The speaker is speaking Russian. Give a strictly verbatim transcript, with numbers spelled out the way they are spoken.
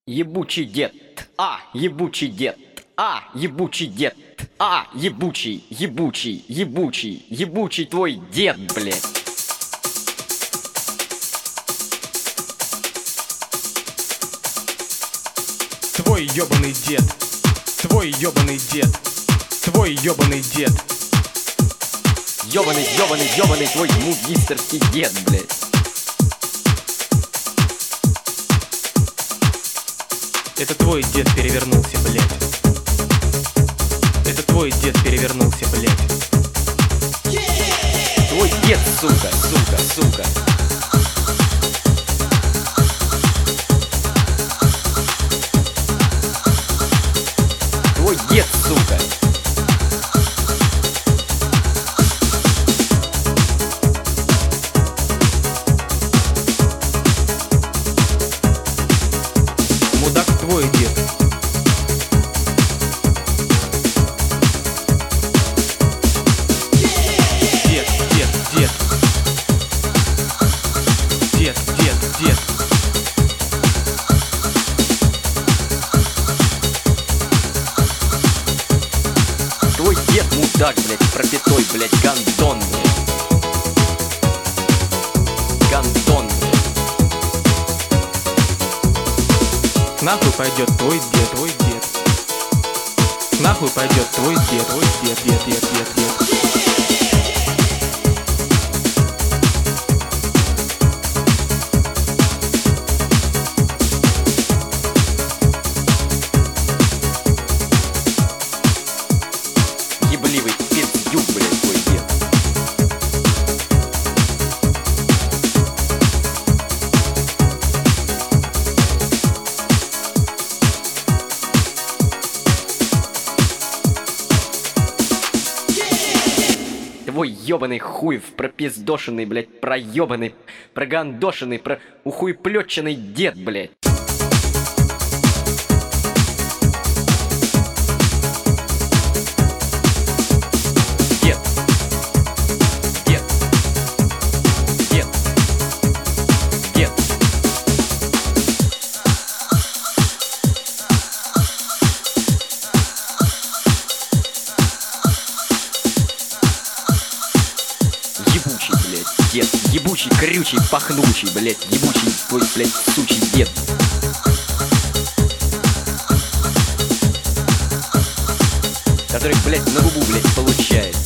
Ебучий дед, а, ебучий дед, а, ебучий дед, а, ебучий, ебучий, ебучий, ебучий твой дед, блядь. Твой ёбаный дед, твой ёбаный дед, твой ёбаный дед. Ёбаный, ёбаный, ёбаный твой мугистерский дед, блядь. Это твой дед перевернулся, блядь. Это твой дед перевернулся, блядь. Твой дед, сука, сука, сука. Твой дед, сука. Мудак твой дед. Дед, дед, дед. Дед, дед, дед. Твой дед мудак, блядь, пропятой, блядь, гандон, блядь. Гандон, блядь. Нахуй пойдет твой дед, твой дед. Нахуй пойдет твой дед, твой дед, дед, дед, дед, дед. Ебливый пиздюк, блядь, твой дед. Твой ёбаный хуй в пропиздошенный, блядь, проёбаный, прогандошенный, про ухуеплётченный дед, блядь. Дед. Дед. Дед. Дед. Ебучий, блядь, дед. Ебучий, крючий, пахнучий, блядь. Ебучий твой, блядь, сучий дед. Который, блядь, на губу, блядь, получает.